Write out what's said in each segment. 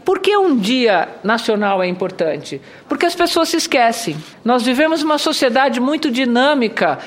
Por que um dia nacional é importante? Porque as pessoas se esquecem. Nós vivemos uma sociedade muito dinâmica,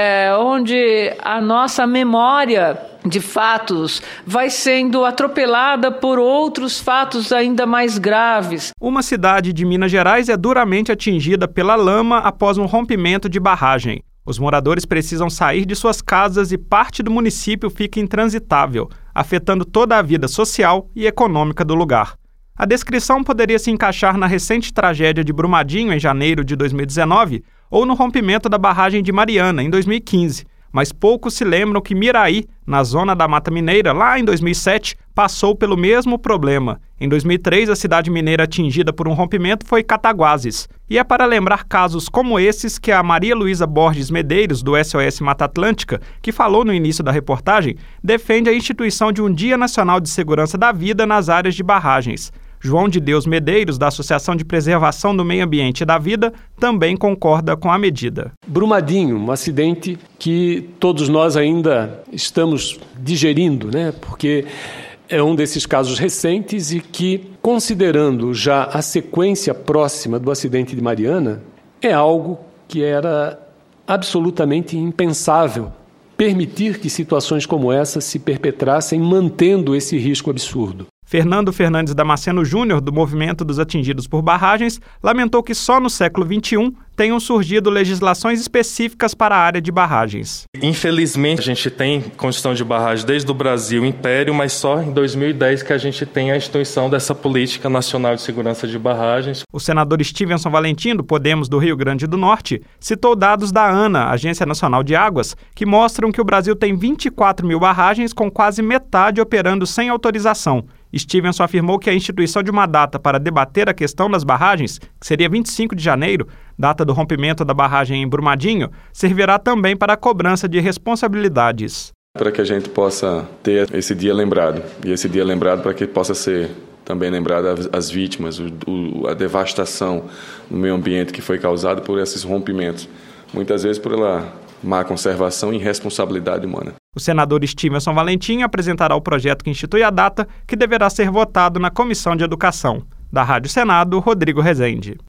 onde a nossa memória de fatos vai sendo atropelada por outros fatos ainda mais graves. Uma cidade de Minas Gerais é duramente atingida pela lama após um rompimento de barragem. Os moradores precisam sair de suas casas e parte do município fica intransitável, afetando toda a vida social e econômica do lugar. A descrição poderia se encaixar na recente tragédia de Brumadinho, em janeiro de 2019, ou no rompimento da barragem de Mariana, em 2015. Mas poucos se lembram que Miraí, na zona da Mata Mineira, lá em 2007, passou pelo mesmo problema. Em 2003, a cidade mineira atingida por um rompimento foi Cataguases. E é para lembrar casos como esses que a Maria Luísa Borges Medeiros, do SOS Mata Atlântica, que falou no início da reportagem, defende a instituição de um Dia Nacional de Segurança da Vida nas áreas de barragens. João de Deus Medeiros, da Associação de Preservação do Meio Ambiente e da Vida, também concorda com a medida. Brumadinho, um acidente que todos nós ainda estamos digerindo, porque é um desses casos recentes e que, considerando já a sequência próxima do acidente de Mariana, é algo que era absolutamente impensável permitir que situações como essa se perpetrassem, mantendo esse risco absurdo. Fernando Fernandes Damasceno Júnior, do Movimento dos Atingidos por Barragens, lamentou que só no século XXI tenham surgido legislações específicas para a área de barragens. Infelizmente, a gente tem construção de barragem desde o Brasil Império, mas só em 2010 que a gente tem a instituição dessa Política Nacional de Segurança de Barragens. O senador Stevenson Valentim, do Podemos do Rio Grande do Norte, citou dados da ANA, Agência Nacional de Águas, que mostram que o Brasil tem 24 mil barragens, com quase metade operando sem autorização. Stevenson afirmou que a instituição de uma data para debater a questão das barragens, que seria 25 de janeiro, data do rompimento da barragem em Brumadinho, servirá também para a cobrança de responsabilidades. Para que a gente possa ter esse dia lembrado, e esse dia lembrado para que possa ser também lembrado as vítimas, a devastação no meio ambiente que foi causada por esses rompimentos, muitas vezes pela má conservação e irresponsabilidade humana. O senador Stevenson Valentim apresentará o projeto que institui a data, que deverá ser votado na Comissão de Educação. Da Rádio Senado, Rodrigo Rezende.